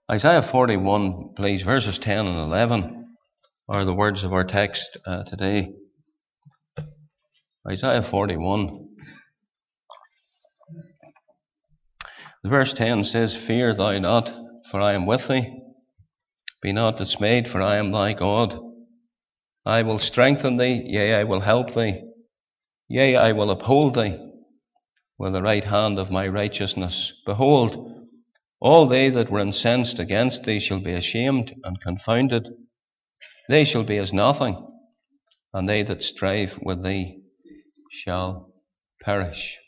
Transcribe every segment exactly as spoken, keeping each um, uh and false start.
Isaiah forty-one, please, verses ten and eleven are the words of our text uh, today. Isaiah forty-one. The verse ten says, "Fear thou not, for I am with thee. Be not dismayed, for I am thy God. I will strengthen thee, yea, I will help thee. Yea, I will uphold thee with the right hand of my righteousness. Behold, all they that were incensed against thee shall be ashamed and confounded. They shall be as nothing, and they that strive with thee shall perish."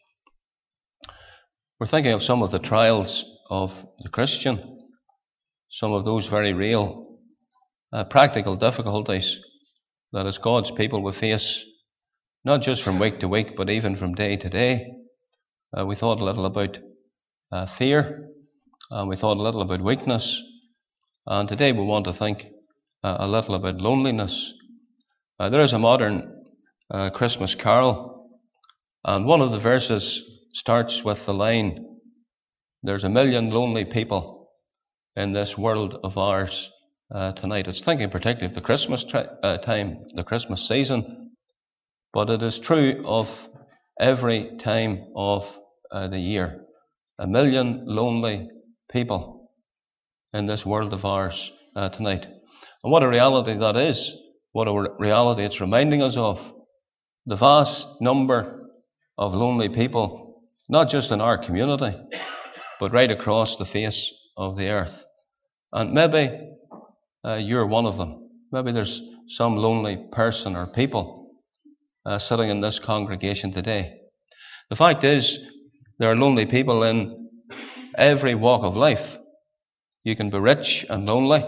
We're thinking of some of the trials of the Christian, some of those very real uh, practical difficulties that as God's people we face, not just from week to week, but even from day to day. Uh, we thought a little about uh, fear, and we thought a little about weakness, and today we want to think uh, a little about loneliness. Uh, there is a modern uh, Christmas carol, and one of the verses starts with the line, "There's a million lonely people in this world of ours uh, tonight." It's thinking particularly of the Christmas tri- uh, time, the Christmas season, but it is true of every time of uh, the year. A million lonely people in this world of ours uh, tonight. And what a reality that is. What a re- reality it's reminding us of. The vast number of lonely people, not just in our community, but right across the face of the earth. And maybe uh, you're one of them. Maybe there's some lonely person or people uh, sitting in this congregation today. The fact is, there are lonely people in every walk of life. You can be rich and lonely.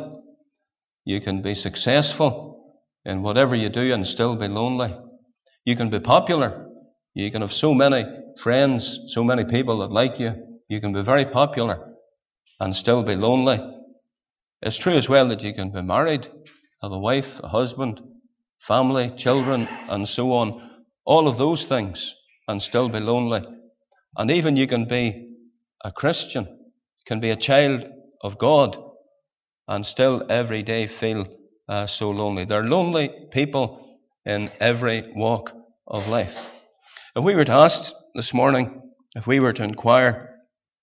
You can be successful in whatever you do and still be lonely. You can be popular. You can have so many friends, so many people that like you. You can be very popular and still be lonely. It's true as well that you can be married, have a wife, a husband, family, children, and so on. All of those things and still be lonely. And even you can be a Christian, can be a child of God, and still every day feel uh, so lonely. There are lonely people in every walk of life. If we were to ask this morning, if we were to inquire,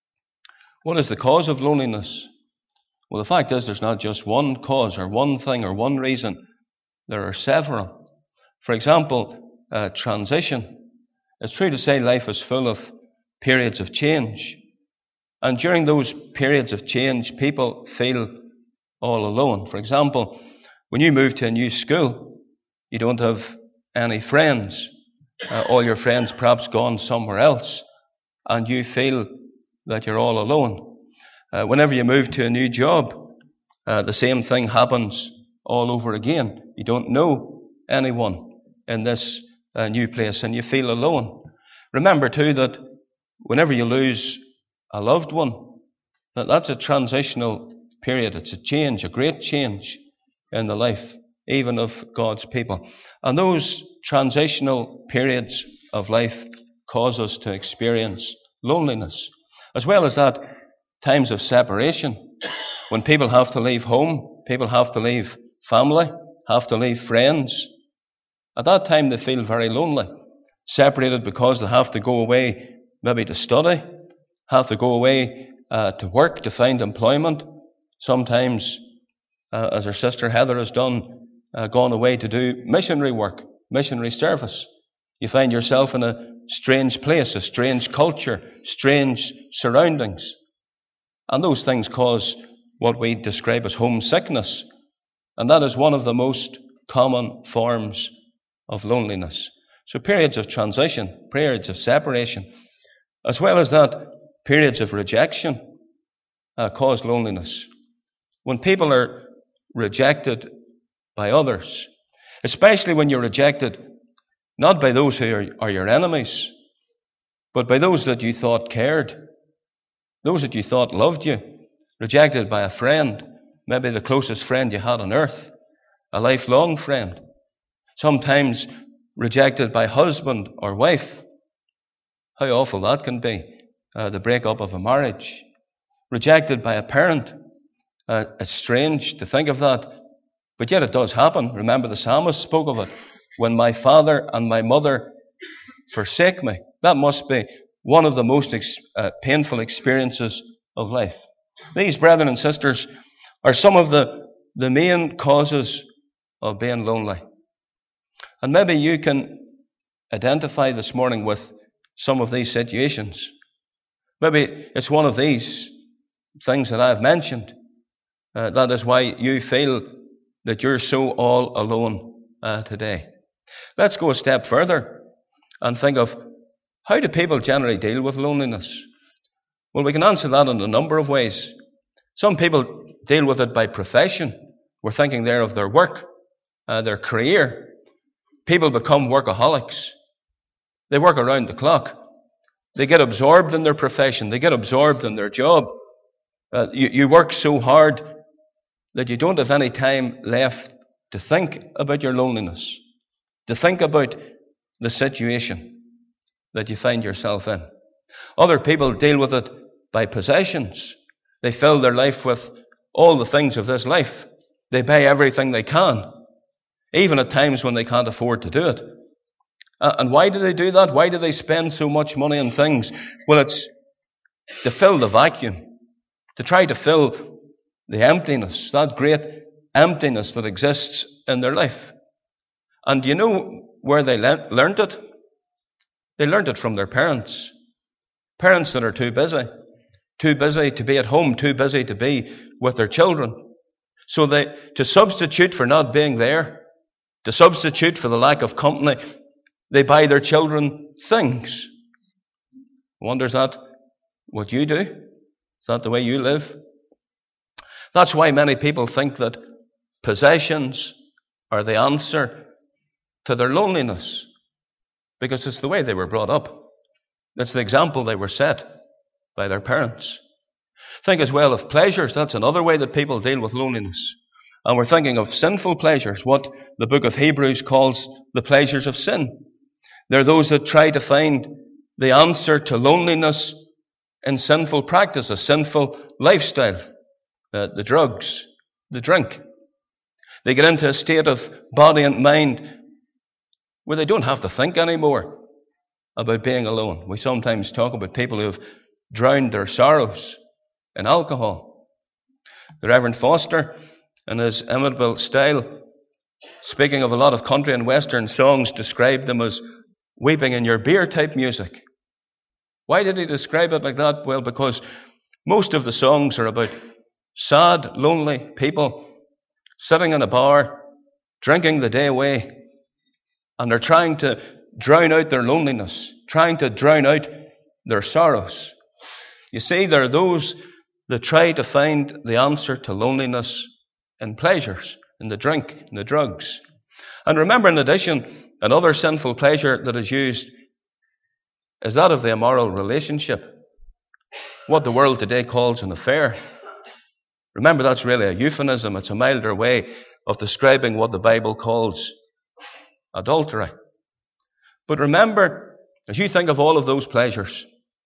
what is the cause of loneliness? Well, the fact is there's not just one cause or one thing or one reason. There are several. For example, uh, transition. It's true to say life is full of periods of change. And during those periods of change, people feel all alone. For example, when you move to a new school, you don't have any friends. Uh, all your friends perhaps gone somewhere else, and you feel that you're all alone. Uh, whenever you move to a new job, uh, the same thing happens all over again. You don't know anyone in this uh, new place, and you feel alone. Remember too that whenever you lose a loved one, that that's a transitional period. It's a change, a great change in the life, even of God's people. And those transitional periods of life cause us to experience loneliness. As well as that, times of separation. When people have to leave home, people have to leave family, have to leave friends. At that time they feel very lonely. Separated because they have to go away maybe to study, have to go away uh, to work, to find employment. Sometimes, uh, as our sister Heather has done, uh, gone away to do missionary work, missionary service. You find yourself in a strange place, a strange culture, strange surroundings. And those things cause what we describe as homesickness. And that is one of the most common forms of loneliness. So periods of transition, periods of separation, as well as that, periods of rejection uh, cause loneliness. When people are rejected by others, especially when you're rejected not by those who are, are your enemies, but by those that you thought cared, those that you thought loved you, rejected by a friend, maybe the closest friend you had on earth, a lifelong friend, sometimes rejected by husband or wife. How awful that can be, uh, the breakup of a marriage. Rejected by a parent, Uh, it's strange to think of that, but yet it does happen. Remember, the psalmist spoke of it. When my father and my mother forsake me. That must be one of the most ex- uh, painful experiences of life. These, brethren and sisters, are some of the, the main causes of being lonely. And maybe you can identify this morning with some of these situations. Maybe it's one of these things that I've mentioned. Uh, that is why you feel that you're so all alone uh, today. Let's go a step further and think of, how do people generally deal with loneliness? Well, we can answer that in a number of ways. Some people deal with it by profession. We're thinking there of their work, uh, their career. People become workaholics. They work around the clock. They get absorbed in their profession. They get absorbed in their job. Uh, you, you work so hard that you don't have any time left to think about your loneliness, to think about the situation that you find yourself in. Other people deal with it by possessions. They fill their life with all the things of this life. They buy everything they can, even at times when they can't afford to do it. Uh, and why do they do that? Why do they spend so much money on things? Well, it's to fill the vacuum, to try to fill the emptiness, that great emptiness that exists in their life. And do you know where they le- learned it? They learned it from their parents. Parents that are too busy. Too busy to be at home, too busy to be with their children. So they, to substitute for not being there, to substitute for the lack of company, they buy their children things. I wonder, is that what you do? Is that the way you live? That's why many people think that possessions are the answer to their loneliness, because it's the way they were brought up. It's the example they were set by their parents. Think as well of pleasures. That's another way that people deal with loneliness. And we're thinking of sinful pleasures, what the book of Hebrews calls the pleasures of sin. They're those that try to find the answer to loneliness in sinful practice, a sinful lifestyle. Uh, the drugs, the drink. They get into a state of body and mind where they don't have to think anymore about being alone. We sometimes talk about people who have drowned their sorrows in alcohol. The Reverend Foster, in his imitable style, speaking of a lot of country and western songs, described them as weeping in your beer type music. Why did he describe it like that? Well, because most of the songs are about sad, lonely people sitting in a bar, drinking the day away, and they're trying to drown out their loneliness, trying to drown out their sorrows. You see, there are those that try to find the answer to loneliness in pleasures, in the drink, in the drugs. And remember, in addition, another sinful pleasure that is used is that of the immoral relationship, what the world today calls an affair. Remember, that's really a euphemism. It's a milder way of describing what the Bible calls adultery. But remember, as you think of all of those pleasures,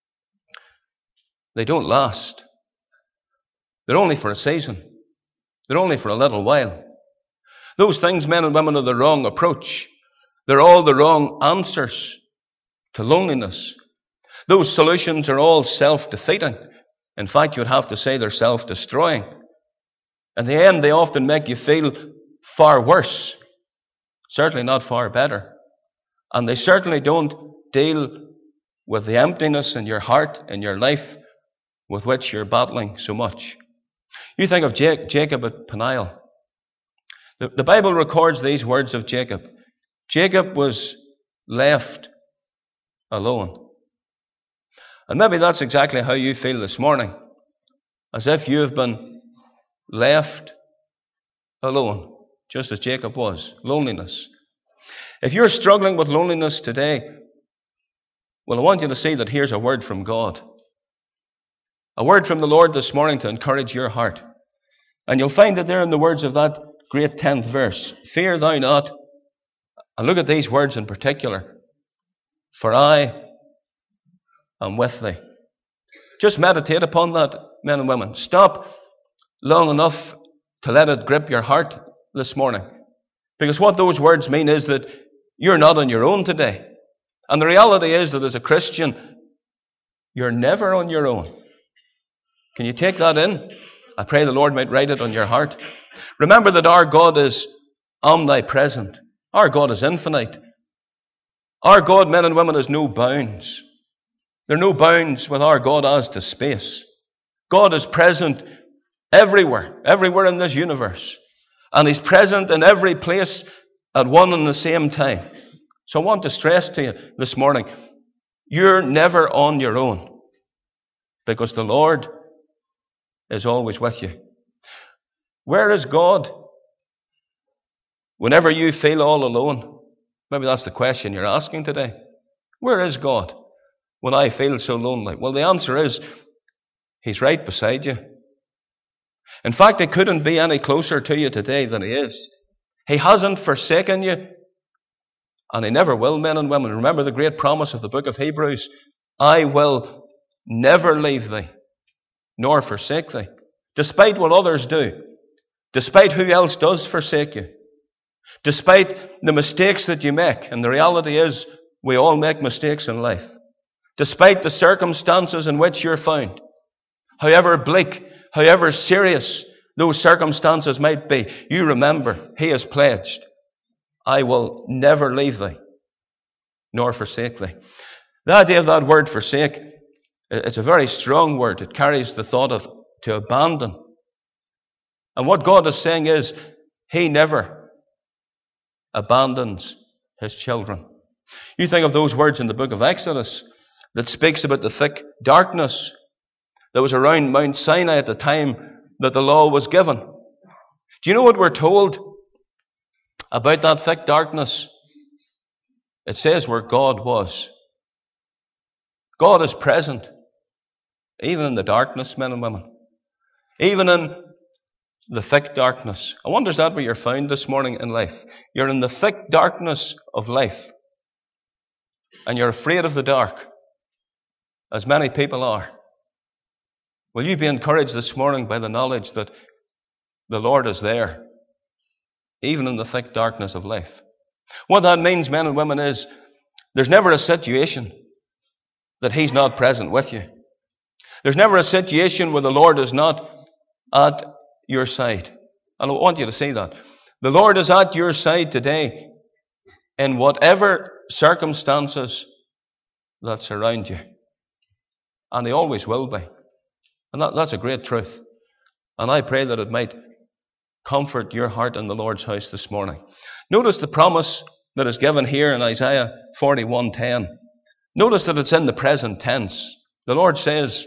they don't last. They're only for a season. They're only for a little while. Those things, men and women, are the wrong approach. They're all the wrong answers to loneliness. Those solutions are all self-defeating. In fact, you'd have to say they're self-destroying. In the end, they often make you feel far worse. Certainly not far better. And they certainly don't deal with the emptiness in your heart, in your life, with which you're battling so much. You think of Jacob at Peniel. The, the Bible records these words of Jacob. Jacob was left alone. And maybe that's exactly how you feel this morning. As if you have been left alone, just as Jacob was. Loneliness. If you're struggling with loneliness today, well, I want you to see that here's a word from God. A word from the Lord this morning to encourage your heart. And you'll find that there in the words of that great tenth verse. Fear thou not. And look at these words in particular. For I am with thee. Just meditate upon that, men and women. Stop long enough to let it grip your heart this morning. Because what those words mean is that you're not on your own today. And the reality is that as a Christian, you're never on your own. Can you take that in? I pray the Lord might write it on your heart. Remember that our God is omnipresent. Our God is infinite. Our God, men and women, has no bounds. There are no bounds with our God as to space. God is present everywhere, everywhere in this universe. And He's present in every place at one and the same time. So I want to stress to you this morning, you're never on your own, because the Lord is always with you. Where is God whenever you feel all alone? Maybe that's the question you're asking today. Where is God when I feel so lonely? Well, the answer is, He's right beside you. In fact, He couldn't be any closer to you today than He is. He hasn't forsaken you, and He never will, men and women. Remember the great promise of the book of Hebrews, I will never leave thee, nor forsake thee. Despite what others do, despite who else does forsake you, despite the mistakes that you make, and the reality is, we all make mistakes in life. Despite the circumstances in which you're found, however bleak, however serious those circumstances might be, you remember, He has pledged, I will never leave thee, nor forsake thee. The idea of that word forsake, it's a very strong word. It carries the thought of to abandon. And what God is saying is, He never abandons His children. You think of those words in the book of Exodus that speaks about the thick darkness that was around Mount Sinai at the time that the law was given. Do you know what we're told about that thick darkness? It says where God was. God is present, even in the darkness, men and women. Even in the thick darkness. I wonder, is that where you're found this morning in life? You're in the thick darkness of life. And you're afraid of the dark, as many people are. Will you be encouraged this morning by the knowledge that the Lord is there, even in the thick darkness of life? What that means, men and women, is there's never a situation that He's not present with you. There's never a situation where the Lord is not at your side. And I want you to see that. The Lord is at your side today in whatever circumstances that surround you. And He always will be. And that, that's a great truth. And I pray that it might comfort your heart in the Lord's house this morning. Notice the promise that is given here in Isaiah forty-one ten. Notice that it's in the present tense. The Lord says,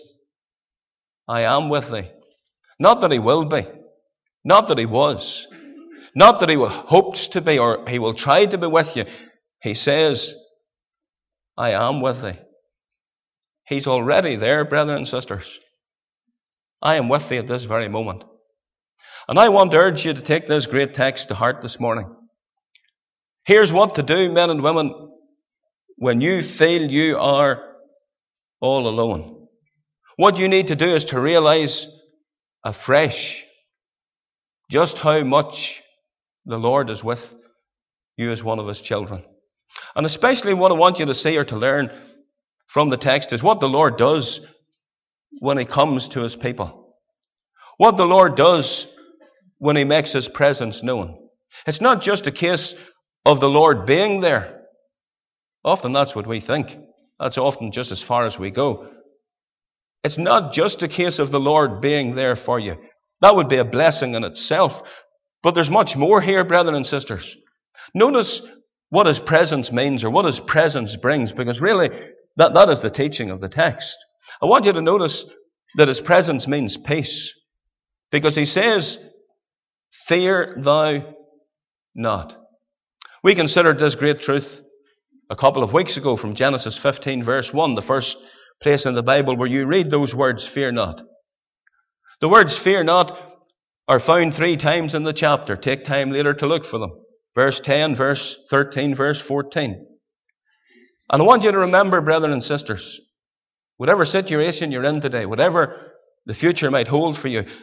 I am with thee. Not that He will be. Not that He was. Not that He hopes to be or He will try to be with you. He says, I am with thee. He's already there, brethren and sisters. I am with thee at this very moment. And I want to urge you to take this great text to heart this morning. Here's what to do, men and women, when you feel you are all alone. What you need to do is to realize afresh just how much the Lord is with you as one of His children. And especially what I want you to see or to learn from the text is what the Lord does when He comes to His people. What the Lord does when He makes His presence known. It's not just a case of the Lord being there. Often that's what we think. That's often just as far as we go. It's not just a case of the Lord being there for you. That would be a blessing in itself. But there's much more here, brethren and sisters. Notice what His presence means or what His presence brings, because really that, that is the teaching of the text. I want you to notice that His presence means peace. Because He says, fear thou not. We considered this great truth a couple of weeks ago from Genesis fifteen verse one, the first place in the Bible where you read those words, fear not. The words fear not are found three times in the chapter. Take time later to look for them. Verse ten, verse thirteen, verse fourteen. And I want you to remember, brethren and sisters, whatever situation you're in today, whatever the future might hold for you,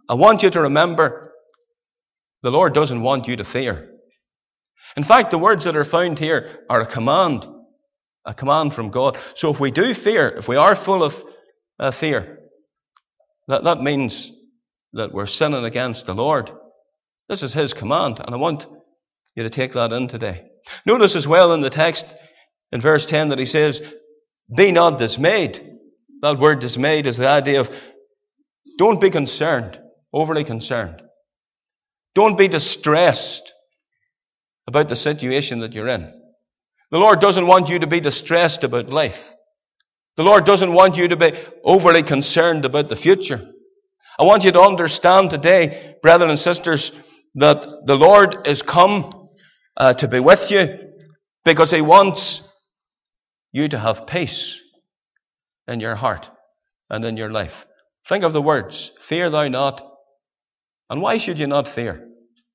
I want you to remember the Lord doesn't want you to fear. In fact, the words that are found here are a command, a command from God. So if we do fear, if we are full of uh, fear, that, that means that we're sinning against the Lord. This is His command, and I want you to take that in today. Notice as well in the text in verse ten that He says, be not dismayed. That word dismayed is the idea of don't be concerned, overly concerned. Don't be distressed about the situation that you're in. The Lord doesn't want you to be distressed about life. The Lord doesn't want you to be overly concerned about the future. I want you to understand today, brethren and sisters, that the Lord is come uh, to be with you because He wants you to have peace in your heart and in your life. Think of the words, fear thou not. And why should you not fear?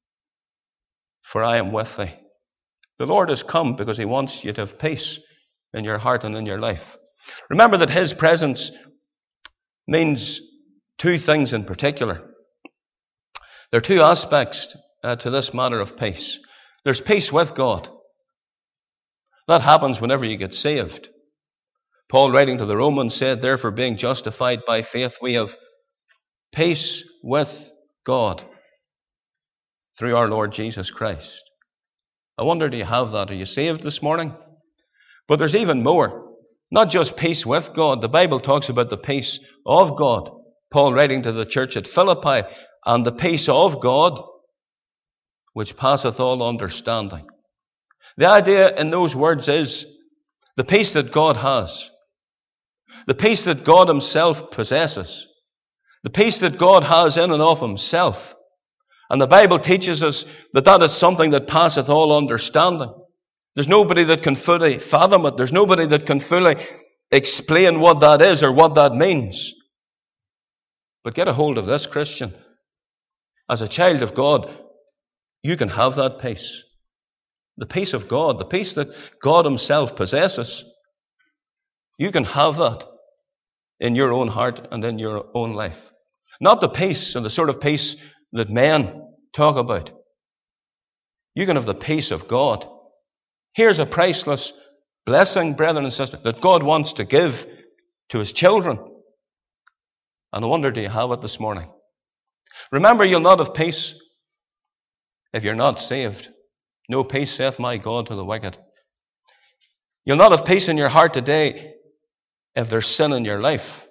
For I am with thee. The Lord has come because He wants you to have peace in your heart and in your life. Remember that His presence means two things in particular. There are two aspects uh, to this matter of peace. There's peace with God. That happens whenever you get saved. Paul, writing to the Romans, said, therefore, being justified by faith, we have peace with God through our Lord Jesus Christ. I wonder, do you have that? Are you saved this morning? But there's even more. Not just peace with God. The Bible talks about the peace of God. Paul, writing to the church at Philippi, and the peace of God, which passeth all understanding. The idea in those words is the peace that God has. The peace that God Himself possesses. The peace that God has in and of Himself. And the Bible teaches us that that is something that passeth all understanding. There's nobody that can fully fathom it. There's nobody that can fully explain what that is or what that means. But get a hold of this, Christian. As a child of God, you can have that peace. The peace of God, the peace that God Himself possesses. You can have that in your own heart and in your own life. Not the peace and the sort of peace that men talk about. You can have the peace of God. Here's a priceless blessing, brethren and sisters, that God wants to give to His children. And I wonder, do you have it this morning? Remember, you'll not have peace if you're not saved. No peace saith my God to the wicked. You'll not have peace in your heart today if there's sin in your life.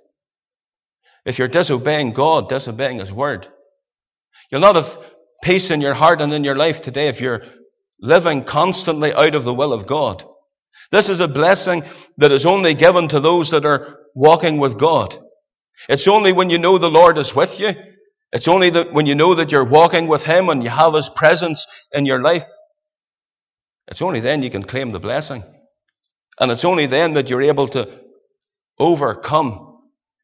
If you're disobeying God, disobeying His word. You'll not have peace in your heart and in your life today if you're living constantly out of the will of God. This is a blessing that is only given to those that are walking with God. It's only when you know the Lord is with you. It's only that when you know that you're walking with Him and you have His presence in your life. It's only then you can claim the blessing. And it's only then that you're able to overcome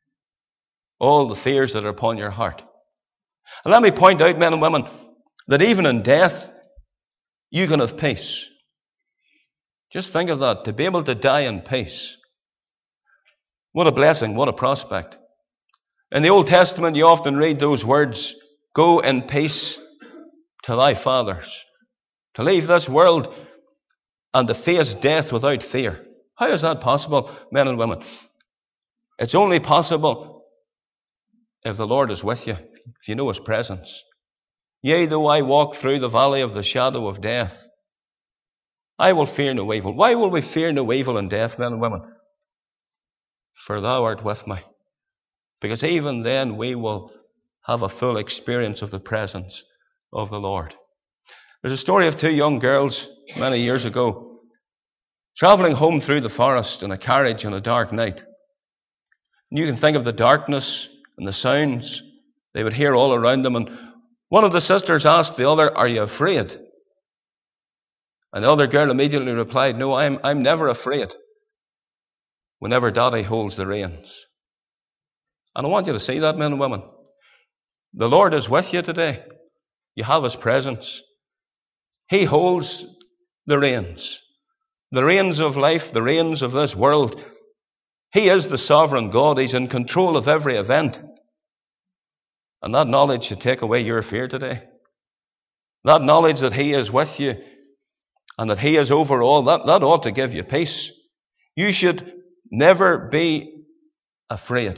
all the fears that are upon your heart. And let me point out, men and women, that even in death, you can have peace. Just think of that, to be able to die in peace. What a blessing, what a prospect. In the Old Testament, you often read those words, go in peace to thy fathers. To leave this world and to face death without fear. How is that possible, men and women? It's only possible if the Lord is with you, if you know His presence. Yea, though I walk through the valley of the shadow of death, I will fear no evil. Why will we fear no evil in death, men and women? For thou art with me. Because even then we will have a full experience of the presence of the Lord. There's a story of two young girls many years ago traveling home through the forest in a carriage on a dark night. And you can think of the darkness and the sounds they would hear all around them. And one of the sisters asked the other, are you afraid? And the other girl immediately replied, no, I'm, I'm never afraid whenever Daddy holds the reins. And I want you to see that, men and women. The Lord is with you today. You have His presence. He holds the reins. The reins of life, the reins of this world. He is the sovereign God. He's in control of every event. And that knowledge should take away your fear today. That knowledge that He is with you and that He is over all, that, that ought to give you peace. You should never be afraid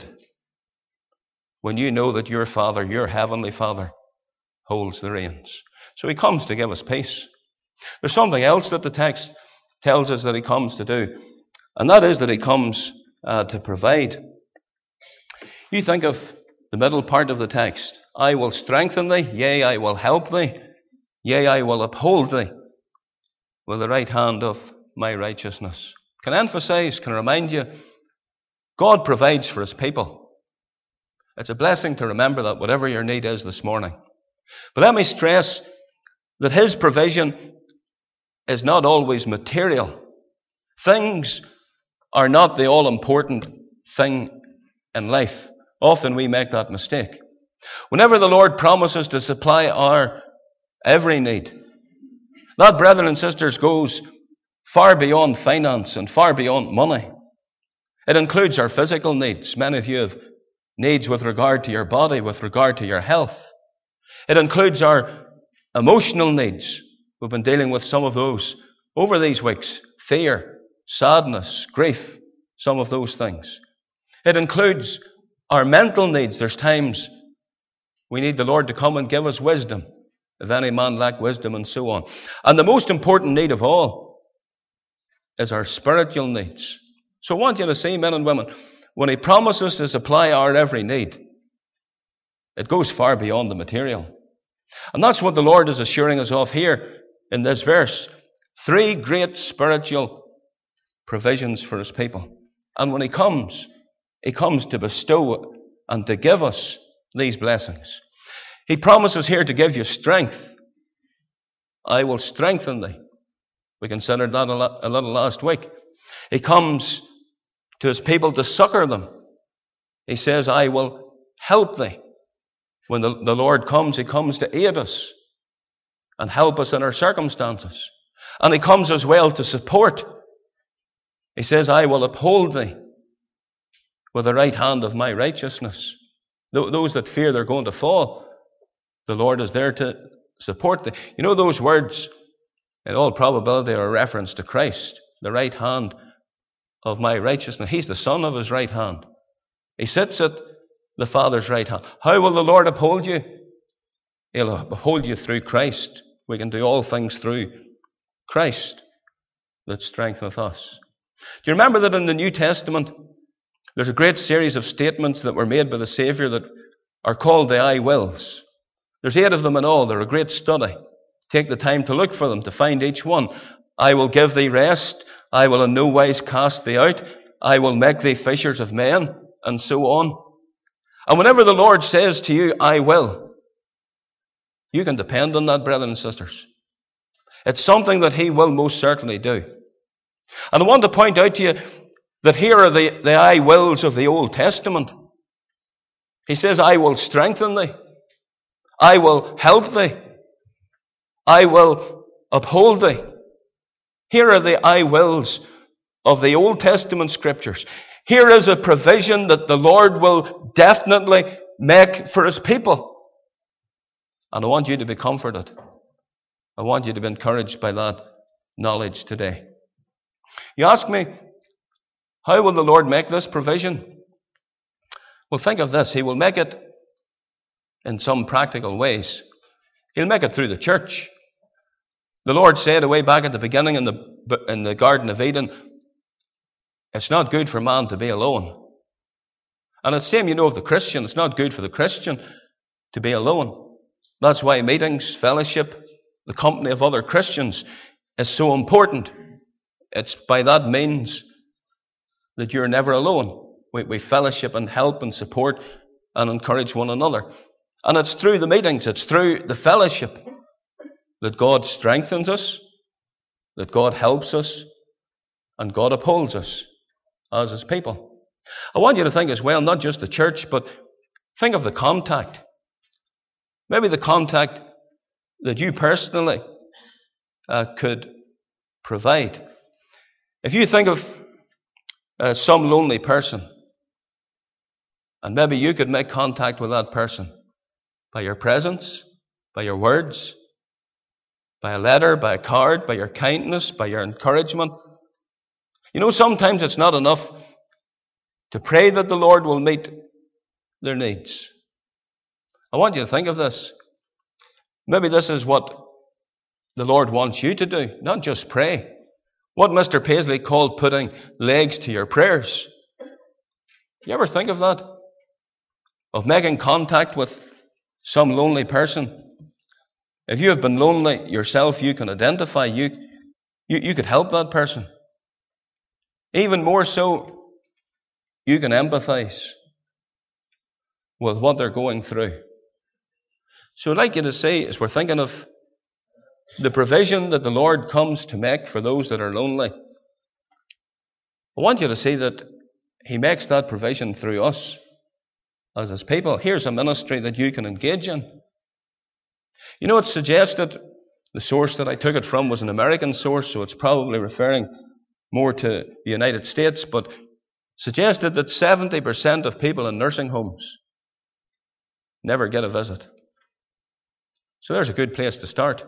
when you know that your Father, your Heavenly Father, holds the reins. So He comes to give us peace. There's something else that the text tells us that He comes to do, and that is that He comes uh, to provide. You think of the middle part of the text. I will strengthen thee, yea, I will help thee, yea, I will uphold thee with the right hand of my righteousness. Can I emphasize, can I remind you, God provides for His people. It's a blessing to remember that, whatever your need is this morning. But let me stress that His provision is not always material. Things are not the all-important thing in life. Often we make that mistake. Whenever the Lord promises to supply our every need, that, brethren and sisters, goes far beyond finance and far beyond money. It includes our physical needs. Many of you have needs with regard to your body, with regard to your health. It includes our emotional needs. We've been dealing with some of those over these weeks. Fear, sadness, grief, some of those things. It includes our mental needs. There's times we need the Lord to come and give us wisdom. If any man lack wisdom, and so on. And the most important need of all is our spiritual needs. So I want you to see, men and women, when He promises to supply our every need, it goes far beyond the material. And that's what the Lord is assuring us of here in this verse. Three great spiritual provisions for His people. And when He comes, He comes to bestow and to give us these blessings. He promises here to give you strength. I will strengthen thee. We considered that a little last week. He comes to His people to succor them. He says, I will help thee. When the, the Lord comes, He comes to aid us and help us in our circumstances. And He comes as well to support. He says, I will uphold thee with the right hand of my righteousness. Th- those that fear they're going to fall, the Lord is there to support them. You know, those words, in all probability, are a reference to Christ, the right hand of my righteousness. He's the Son of His right hand. He sits at the Father's right hand. How will the Lord uphold you? He'll uphold you through Christ. We can do all things through Christ that strengtheneth us. Do you remember that in the New Testament, there's a great series of statements that were made by the Savior that are called the I wills? There's eight of them in all. They're a great study. Take the time to look for them, to find each one. I will give thee rest. I will in no wise cast thee out. I will make thee fishers of men, and so on. And whenever the Lord says to you, I will, you can depend on that, brethren and sisters. It's something that He will most certainly do. And I want to point out to you that here are the, the I wills of the Old Testament. He says, I will strengthen thee. I will help thee. I will uphold thee. Here are the I wills of the Old Testament scriptures. Here is a provision that the Lord will definitely make for His people. And I want you to be comforted. I want you to be encouraged by that knowledge today. You ask me, how will the Lord make this provision? Well, think of this. He will make it in some practical ways. He'll make it through the church. The Lord said away back at the beginning in the, in the Garden of Eden, it's not good for man to be alone. And it's the same, you know, of the Christian. It's not good for the Christian to be alone. That's why meetings, fellowship, the company of other Christians is so important. It's by that means that you're never alone. We, we fellowship and help and support and encourage one another. And it's through the meetings, it's through the fellowship that God strengthens us, that God helps us, and God upholds us as His people. I want you to think as well, not just the church, but think of the contact. Maybe the contact that you personally uh, could provide. If you think of uh, some lonely person, and maybe you could make contact with that person, by your presence, by your words, by a letter, by a card, by your kindness, by your encouragement. You know, sometimes it's not enough to pray that the Lord will meet their needs. I want you to think of this. Maybe this is what the Lord wants you to do, not just pray. What Mister Paisley called putting legs to your prayers. You ever think of that? Of making contact with some lonely person. If you have been lonely yourself, you can identify, you, you, you could help that person. Even more so, you can empathize with what they're going through. So I'd like you to see, as we're thinking of the provision that the Lord comes to make for those that are lonely, I want you to see that He makes that provision through us as His people. Here's a ministry that you can engage in. You know, it's suggested, the source that I took it from was an American source, so it's probably referring more to the United States, but suggested that seventy percent of people in nursing homes never get a visit. So there's a good place to start.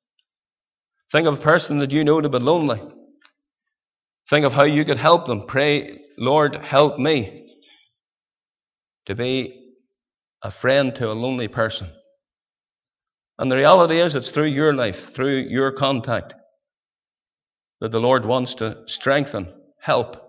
Think of a person that you know to be lonely. Think of how you could help them. Pray, Lord, help me to be a friend to a lonely person. And the reality is, it's through your life, through your contact, that the Lord wants to strengthen, help,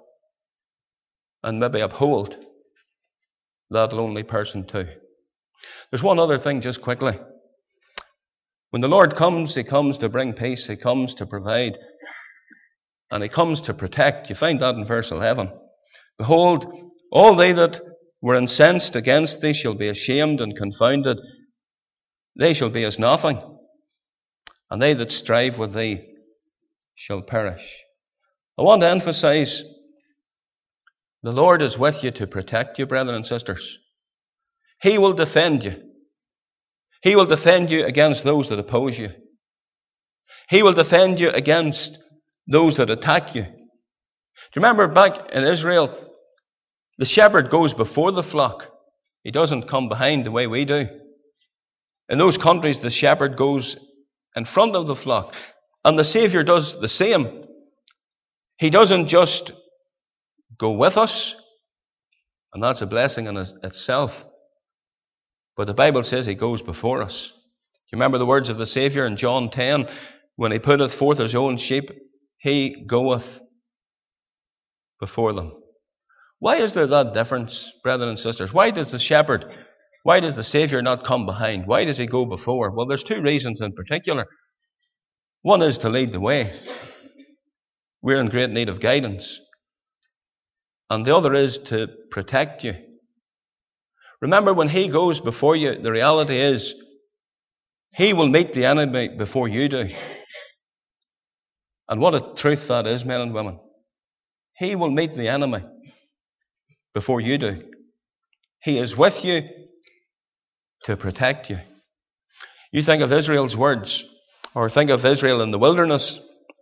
and maybe uphold that lonely person too. There's one other thing just quickly. When the Lord comes, He comes to bring peace, He comes to provide, and He comes to protect. You find that in verse eleven. Behold, all they that were incensed against thee shall be ashamed and confounded. They shall be as nothing, and they that strive with thee shall perish. I want to emphasize, the Lord is with you to protect you, brethren and sisters. He will defend you. He will defend you against those that oppose you. He will defend you against those that attack you. Do you remember back in Israel, the shepherd goes before the flock. He doesn't come behind the way we do. In those countries, the shepherd goes in front of the flock. And the Savior does the same. He doesn't just go with us, and that's a blessing in itself. But the Bible says He goes before us. You remember the words of the Savior in John ten, when He putteth forth His own sheep, He goeth before them. Why is there that difference, brethren and sisters? Why does the shepherd, why does the Savior not come behind? Why does He go before? Well, there's two reasons in particular. One is to lead the way. We're in great need of guidance. And the other is to protect you. Remember, when He goes before you, the reality is He will meet the enemy before you do. And what a truth that is, men and women. He will meet the enemy before you do. He is with you to protect you. You think of Israel's words, or think of Israel in the wilderness.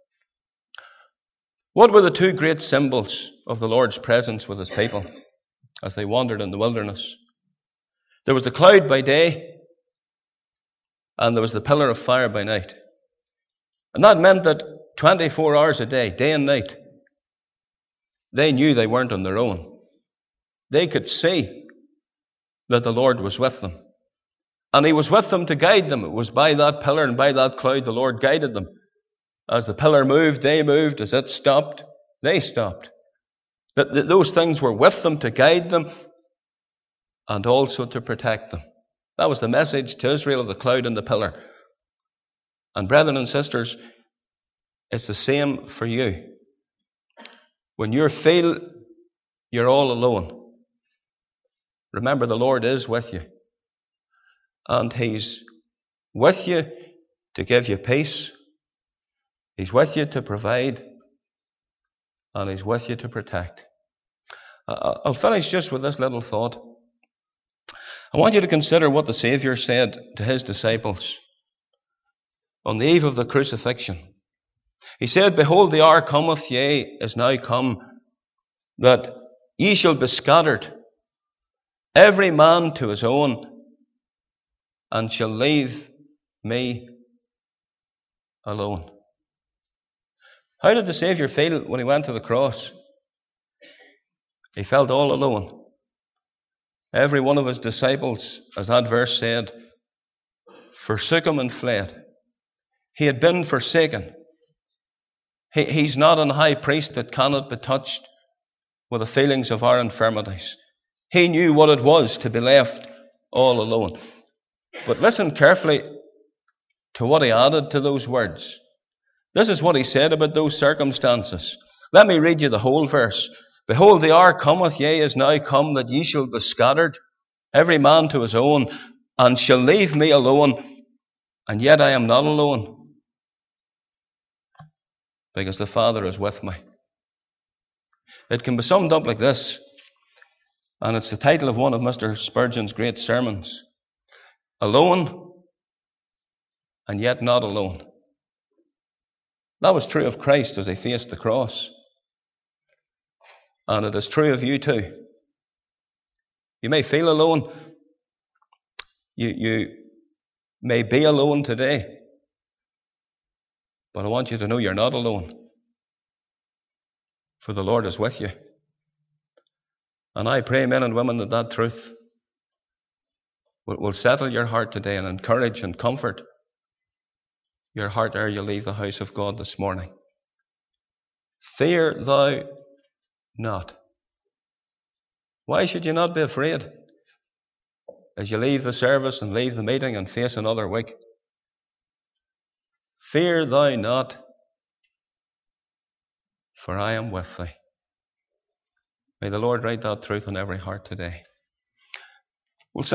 What were the two great symbols of the Lord's presence with His people as they wandered in the wilderness? There was the cloud by day, and there was the pillar of fire by night. And that meant that twenty-four hours a day, day and night, they knew they weren't on their own. They could see that the Lord was with them. And He was with them to guide them. It was by that pillar and by that cloud the Lord guided them. As the pillar moved, they moved. As it stopped, they stopped. That those things were with them to guide them and also to protect them. That was the message to Israel of the cloud and the pillar. And brethren and sisters, it's the same for you. When you feel you're all alone, remember the Lord is with you. And He's with you to give you peace. He's with you to provide. And He's with you to protect. I'll finish just with this little thought. I want you to consider what the Savior said to His disciples on the eve of the crucifixion. He said, Behold, the hour cometh, yea, is now come, that ye shall be scattered, every man to his own and shall leave me alone. How did the Saviour feel when he went to the cross? He felt all alone. Every one of his disciples, as that verse said, forsook him and fled. He had been forsaken. He, he's not an high priest that cannot be touched with the feelings of our infirmities. He knew what it was to be left all alone. But listen carefully to what he added to those words. This is what he said about those circumstances. Let me read you the whole verse. Behold, the hour cometh, yea, is now come, that ye shall be scattered, every man to his own, and shall leave me alone, and yet I am not alone, because the Father is with me. It can be summed up like this, and it's the title of one of Mister Spurgeon's great sermons. Alone, and yet not alone. That was true of Christ as he faced the cross. And it is true of you too. You may feel alone. You, you may be alone today. But I want you to know you're not alone. For the Lord is with you. And I pray, men and women, that that truth will, will settle your heart today and encourage and comfort your heart ere you leave the house of God this morning. Fear thou not. Why should you not be afraid as you leave the service and leave the meeting and face another week? Fear thou not, for I am with thee. May the Lord write that truth on every heart today.